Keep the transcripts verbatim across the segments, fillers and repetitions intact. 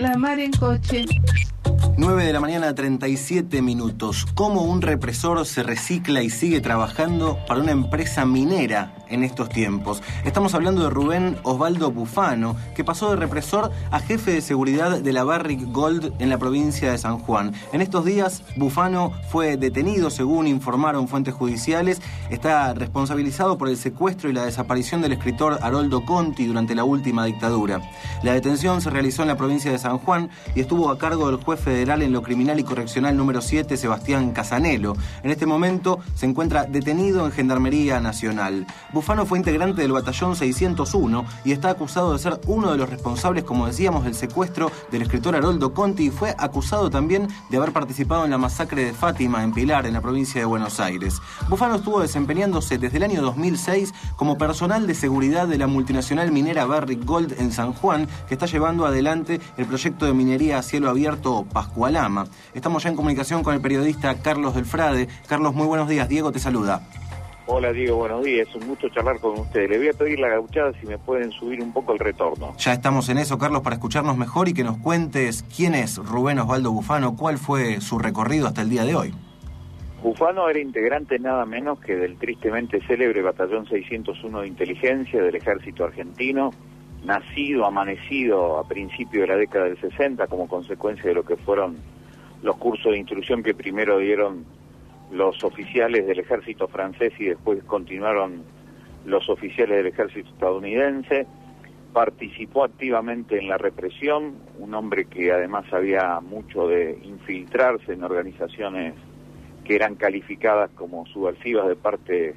La mar en coche. nueve de la mañana, treinta y siete minutos. ¿Cómo un represor se recicla y sigue trabajando para una empresa minera en estos tiempos? Estamos hablando de Rubén Osvaldo Bufano, que pasó de represor a jefe de seguridad de la Barrick Gold en la provincia de San Juan. En estos días, Bufano fue detenido, según informaron fuentes judiciales. Está responsabilizado por el secuestro y la desaparición del escritor Haroldo Conti durante la última dictadura. La detención se realizó en la provincia de San Juan y estuvo a cargo del juez federal en lo criminal y correccional número siete, Sebastián Casanelo. En este momento se encuentra detenido en Gendarmería Nacional. Bufano fue integrante del batallón seiscientos uno y está acusado de ser uno de los responsables, como decíamos, del secuestro del escritor Haroldo Conti, y fue acusado también de haber participado en la masacre de Fátima en Pilar, en la provincia de Buenos Aires. Bufano estuvo desempeñándose desde el año dos mil seis como personal de seguridad de la multinacional minera Barrick Gold en San Juan, que está llevando adelante el proyecto de minería a cielo abierto Pascualama. Estamos ya en comunicación con el periodista Carlos Delfrade. Carlos, muy buenos días. Diego te saluda. Hola Diego, buenos días. Es un gusto charlar con ustedes. Le voy a pedir la gauchada si me pueden subir un poco el retorno. Ya estamos en eso, Carlos, para escucharnos mejor y que nos cuentes quién es Rubén Osvaldo Bufano, cuál fue su recorrido hasta el día de hoy. Bufano era integrante nada menos que del tristemente célebre batallón seiscientos uno de inteligencia del ejército argentino, nacido, amanecido a principios de la década del sesenta como consecuencia de lo que fueron los cursos de instrucción que primero dieron los oficiales del ejército francés y después continuaron los oficiales del ejército estadounidense. Participó activamente en la represión, un hombre que además sabía mucho de infiltrarse en organizaciones que eran calificadas como subversivas de parte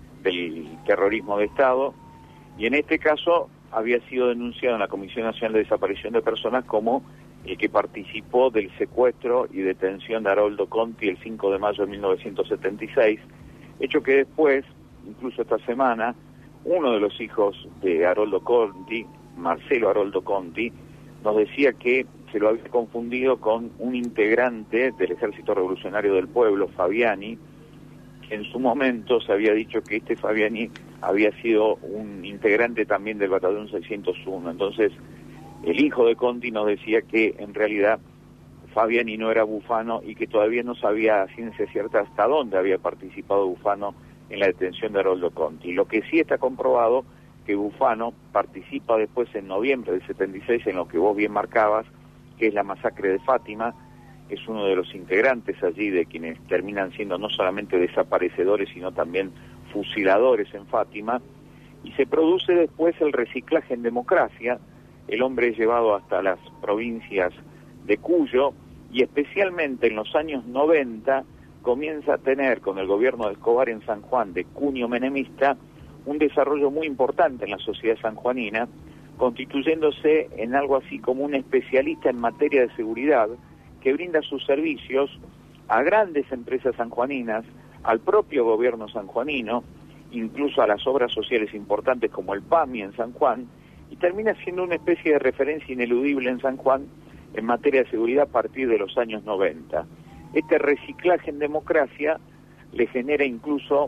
del terrorismo de Estado, y en este caso había sido denunciado en la Comisión Nacional de Desaparición de Personas como el que participó del secuestro y detención de Haroldo Conti el cinco de mayo de mil novecientos setenta y seis, hecho que después, incluso esta semana, uno de los hijos de Haroldo Conti, Marcelo Haroldo Conti, nos decía que se lo había confundido con un integrante del Ejército Revolucionario del Pueblo, Fabiani, que en su momento se había dicho que este Fabiani había sido un integrante también del batallón seiscientos uno. Entonces, el hijo de Conti nos decía que en realidad Fabiani no era Bufano y que todavía no sabía a ciencia cierta hasta dónde había participado Bufano en la detención de Haroldo Conti. Lo que sí está comprobado que Bufano participa después en noviembre del setenta y seis en lo que vos bien marcabas, que es la masacre de Fátima. Es uno de los integrantes allí de quienes terminan siendo no solamente desaparecedores, sino también fusiladores en Fátima, y se produce después el reciclaje en democracia. El hombre es llevado hasta las provincias de Cuyo y especialmente en los años noventa comienza a tener con el gobierno de Escobar en San Juan de cuño menemista un desarrollo muy importante en la sociedad sanjuanina, constituyéndose en algo así como un especialista en materia de seguridad que brinda sus servicios a grandes empresas sanjuaninas, al propio gobierno sanjuanino, incluso a las obras sociales importantes como el PAMI en San Juan, y termina siendo una especie de referencia ineludible en San Juan en materia de seguridad a partir de los años noventa. Este reciclaje en democracia le genera incluso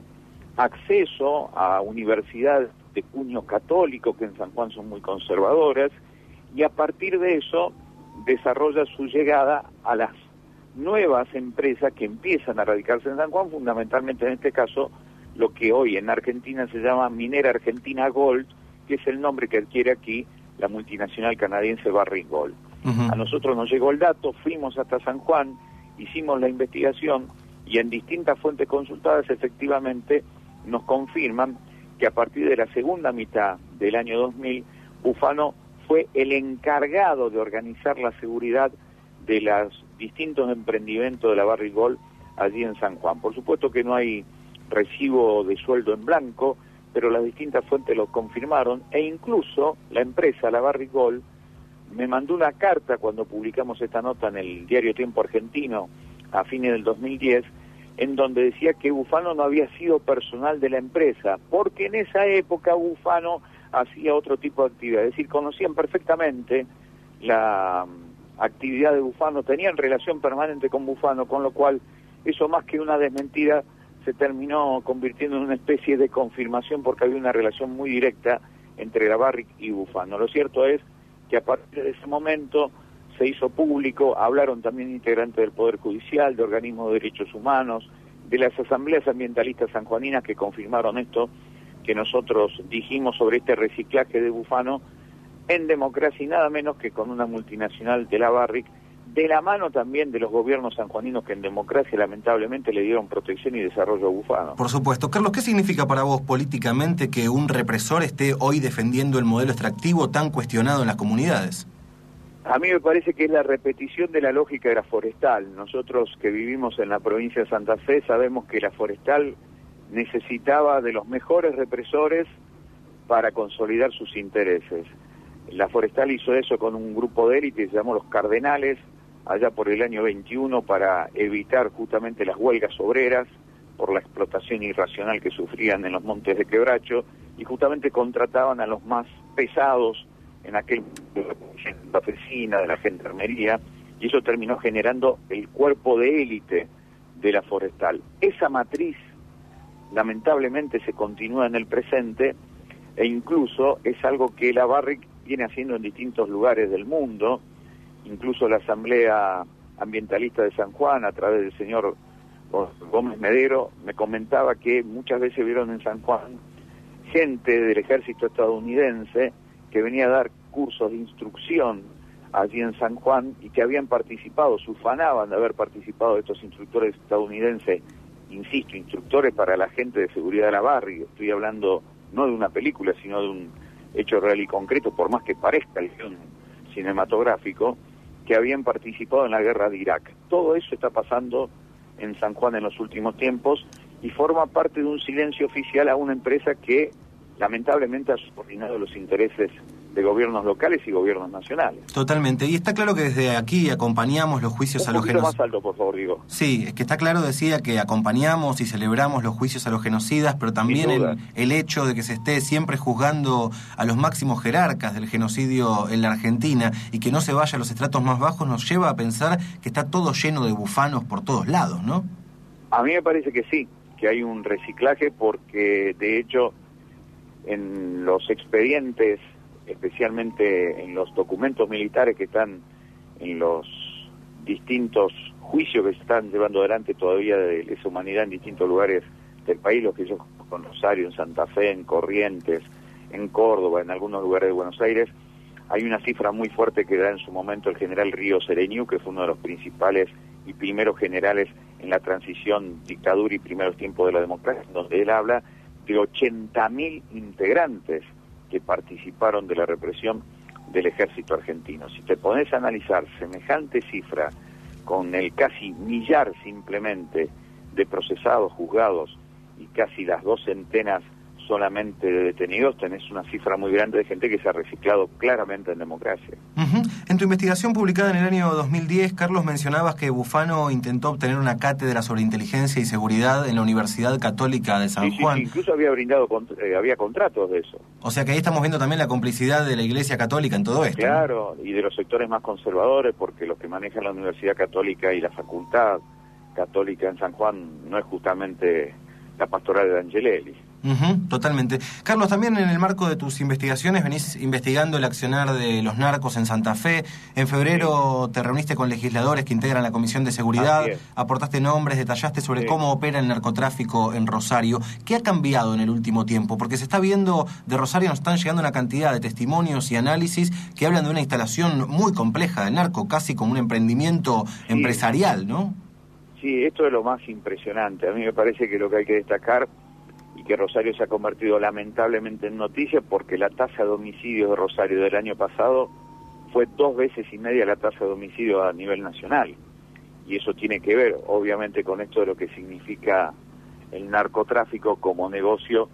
acceso a universidades de cuño católico, que en San Juan son muy conservadoras, y a partir de eso desarrolla su llegada a las nuevas empresas que empiezan a radicarse en San Juan, fundamentalmente en este caso lo que hoy en Argentina se llama Minera Argentina Gold, que es el nombre que adquiere aquí la multinacional canadiense Barrick Gold. Uh-huh. A nosotros nos llegó el dato, fuimos hasta San Juan, hicimos la investigación y en distintas fuentes consultadas efectivamente nos confirman que a partir de la segunda mitad del año dos mil, Bufano fue el encargado de organizar la seguridad de los distintos emprendimientos de la Barrick Gold allí en San Juan. Por supuesto que no hay recibo de sueldo en blanco, pero las distintas fuentes lo confirmaron, e incluso la empresa, la Barrick Gold, me mandó una carta cuando publicamos esta nota en el diario Tiempo Argentino a fines del dos mil diez, en donde decía que Bufano no había sido personal de la empresa, porque en esa época Bufano hacía otro tipo de actividad, es decir, conocían perfectamente la actividad de Bufano, tenían relación permanente con Bufano, con lo cual eso más que una desmentida se terminó convirtiendo en una especie de confirmación porque había una relación muy directa entre la Barrick y Bufano. Lo cierto es que a partir de ese momento se hizo público, hablaron también integrantes del Poder Judicial, de organismos de derechos humanos, de las asambleas ambientalistas sanjuaninas que confirmaron esto que nosotros dijimos sobre este reciclaje de bufano en democracia y nada menos que con una multinacional de la Barrick, de la mano también de los gobiernos sanjuaninos que en democracia lamentablemente le dieron protección y desarrollo a bufano. Por supuesto. Carlos, ¿qué significa para vos políticamente que un represor esté hoy defendiendo el modelo extractivo tan cuestionado en las comunidades? A mí me parece que es la repetición de la lógica de la forestal. Nosotros que vivimos en la provincia de Santa Fe sabemos que la forestal necesitaba de los mejores represores para consolidar sus intereses. La forestal hizo eso con un grupo de élite que se llamó los Cardenales, allá por el año veintiuno, para evitar justamente las huelgas obreras por la explotación irracional que sufrían en los montes de Quebracho, y justamente contrataban a los más pesados en aquel de la oficina, de la gendarmería, y eso terminó generando el cuerpo de élite de la forestal. Esa matriz lamentablemente se continúa en el presente, e incluso es algo que la Barrick viene haciendo en distintos lugares del mundo. Incluso la Asamblea Ambientalista de San Juan, a través del señor Gómez Medero, me comentaba que muchas veces vieron en San Juan gente del ejército estadounidense que venía a dar cursos de instrucción allí en San Juan y que habían participado, se ufanaban de haber participado de estos instructores estadounidenses, insisto, instructores para la gente de seguridad de la Barrick. Estoy hablando no de una película, sino de un hecho real y concreto, por más que parezca el guión cinematográfico, que habían participado en la guerra de Irak. Todo eso está pasando en San Juan en los últimos tiempos y forma parte de un silencio oficial a una empresa que lamentablemente ha subordinado los intereses de gobiernos locales y gobiernos nacionales. Totalmente. Y está claro que desde aquí acompañamos los juicios Un a los poquito genocidas. más alto, por favor, digo. Sí, es que está claro, decía, que acompañamos y celebramos los juicios a los genocidas, pero también el, el hecho de que se esté siempre juzgando a los máximos jerarcas del genocidio en la Argentina y que no se vaya a los estratos más bajos nos lleva a pensar que está todo lleno de bufanos por todos lados, ¿no? A mí me parece que sí, que hay un reciclaje porque, de hecho, en los expedientes, especialmente en los documentos militares que están en los distintos juicios que se están llevando adelante todavía de lesa humanidad en distintos lugares del país, los que yo con Rosario, en Santa Fe, en Corrientes, en Córdoba, en algunos lugares de Buenos Aires, hay una cifra muy fuerte que da en su momento el general Río Sereñu, que fue uno de los principales y primeros generales en la transición dictadura y primeros tiempos de la democracia, donde él habla de ochenta mil integrantes que participaron de la represión del ejército argentino. Si te pones a analizar semejante cifra con el casi millar simplemente de procesados, juzgados y casi las dos centenas solamente de detenidos, tenés una cifra muy grande de gente que se ha reciclado claramente en democracia. Uh-huh. En tu investigación publicada en el año dos mil diez, Carlos, mencionabas que Bufano intentó obtener una cátedra sobre inteligencia y seguridad en la Universidad Católica de San sí, Juan. Sí, sí, incluso había brindado, eh, había contratos de eso. O sea que ahí estamos viendo también la complicidad de la Iglesia Católica en todo esto. Claro, ¿no? Y de los sectores más conservadores, porque los que manejan la Universidad Católica y la Facultad Católica en San Juan no es justamente la pastoral de Angelelli. Uh-huh, totalmente. Carlos, también en el marco de tus investigaciones venís investigando el accionar de los narcos en Santa Fe. En febrero sí. te reuniste con legisladores que integran la Comisión de Seguridad, aportaste nombres, detallaste sobre sí. cómo opera el narcotráfico en Rosario. ¿Qué ha cambiado en el último tiempo? Porque se está viendo, de Rosario nos están llegando una cantidad de testimonios y análisis que hablan de una instalación muy compleja del narco, casi como un emprendimiento sí. empresarial, ¿no? Sí, esto es lo más impresionante. A mí me parece que lo que hay que destacar y que Rosario se ha convertido lamentablemente en noticia porque la tasa de homicidios de Rosario del año pasado fue dos veces y media la tasa de homicidio a nivel nacional. Y eso tiene que ver, obviamente, con esto de lo que significa el narcotráfico como negocio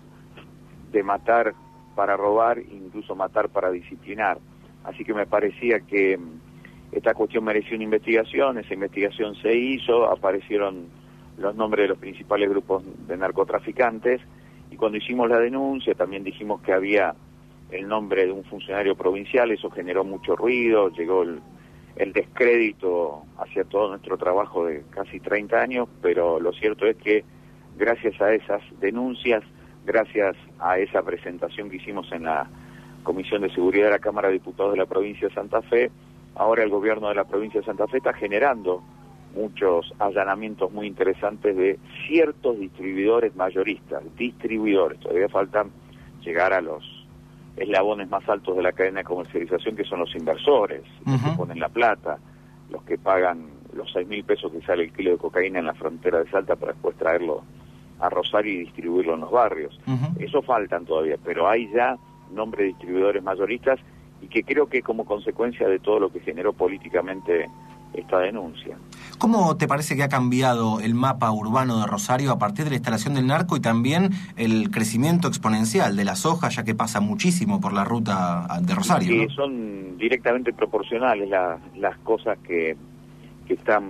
de matar para robar, incluso matar para disciplinar. Así que me parecía que esta cuestión merecía una investigación, esa investigación se hizo, aparecieron los nombres de los principales grupos de narcotraficantes, y cuando hicimos la denuncia también dijimos que había el nombre de un funcionario provincial. Eso generó mucho ruido, llegó el, el descrédito hacia todo nuestro trabajo de casi treinta años, pero lo cierto es que gracias a esas denuncias, gracias a esa presentación que hicimos en la Comisión de Seguridad de la Cámara de Diputados de la provincia de Santa Fe, ahora el gobierno de la provincia de Santa Fe está generando muchos allanamientos muy interesantes de ciertos distribuidores mayoristas, distribuidores, todavía faltan llegar a los eslabones más altos de la cadena de comercialización, que son los inversores, uh-huh. los que ponen la plata, los que pagan los seis mil pesos que sale el kilo de cocaína en la frontera de Salta para después traerlo a Rosario y distribuirlo en los barrios. Uh-huh. Eso faltan todavía, pero hay ya nombres de distribuidores mayoristas, y que creo que como consecuencia de todo lo que generó políticamente esta denuncia. ¿Cómo te parece que ha cambiado el mapa urbano de Rosario a partir de la instalación del narco y también el crecimiento exponencial de la soja, ya que pasa muchísimo por la ruta de Rosario? Sí, ¿no? Son directamente proporcionales la, las cosas que, que, están,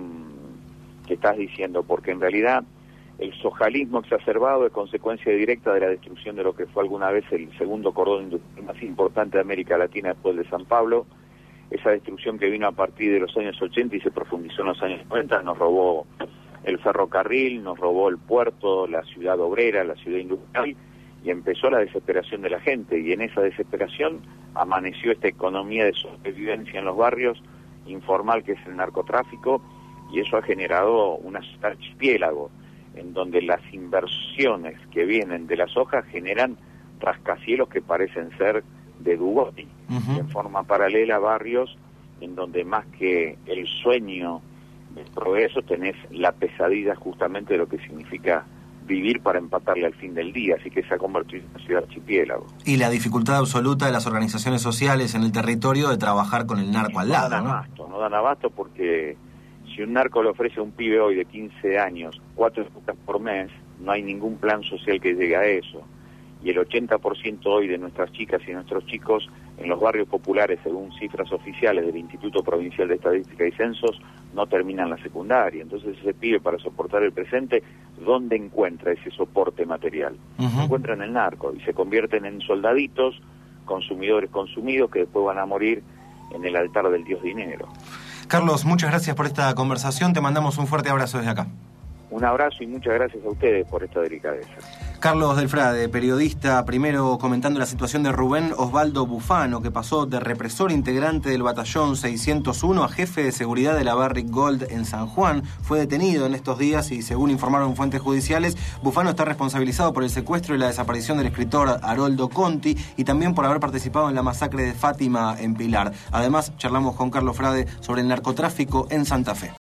que estás diciendo, porque en realidad el sojalismo exacerbado es consecuencia directa de la destrucción de lo que fue alguna vez el segundo cordón industrial más importante de América Latina después de San Pablo. Esa destrucción que vino a partir de los años ochenta y se profundizó en los años noventa, nos robó el ferrocarril, nos robó el puerto, la ciudad obrera, la ciudad industrial, y empezó la desesperación de la gente, y en esa desesperación amaneció esta economía de sobrevivencia en los barrios, informal, que es el narcotráfico, y eso ha generado un archipiélago, en donde las inversiones que vienen de las hojas generan rascacielos que parecen ser de Dugoti, uh-huh. en forma paralela, barrios en donde más que el sueño del progreso tenés la pesadilla justamente de lo que significa vivir para empatarle al fin del día, así que se ha convertido en una ciudad archipiélago. Y la dificultad absoluta de las organizaciones sociales en el territorio de trabajar con el narco al lado, ¿no? Dan abasto, no dan abasto, porque si un narco le ofrece a un pibe hoy de quince años cuatro lucas por mes, no hay ningún plan social que llegue a eso. Y el ochenta por ciento hoy de nuestras chicas y nuestros chicos en los barrios populares, según cifras oficiales del Instituto Provincial de Estadística y Censos, no terminan la secundaria. Entonces ese pibe, para soportar el presente, ¿dónde encuentra ese soporte material? Uh-huh. Lo encuentra en el narco y se convierten en soldaditos, consumidores consumidos, que después van a morir en el altar del dios dinero. Carlos, muchas gracias por esta conversación. Te mandamos un fuerte abrazo desde acá. Un abrazo y muchas gracias a ustedes por esta delicadeza. Carlos Del Frade, periodista, primero comentando la situación de Rubén Osvaldo Bufano, que pasó de represor integrante del batallón seiscientos uno a jefe de seguridad de la Barrick Gold en San Juan. Fue detenido en estos días y, según informaron fuentes judiciales, Bufano está responsabilizado por el secuestro y la desaparición del escritor Haroldo Conti y también por haber participado en la masacre de Fátima en Pilar. Además, charlamos con Carlos Frade sobre el narcotráfico en Santa Fe.